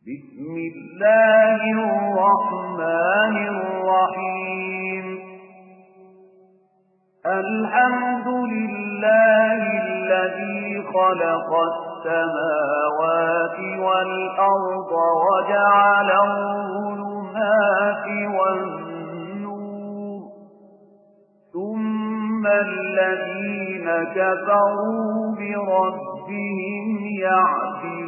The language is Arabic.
بسم الله الرحمن الرحيم الحمد لله الذي خلق السماوات والأرض وجعل الظلمات والنور ثم الذين كفروا بربهم يعدلون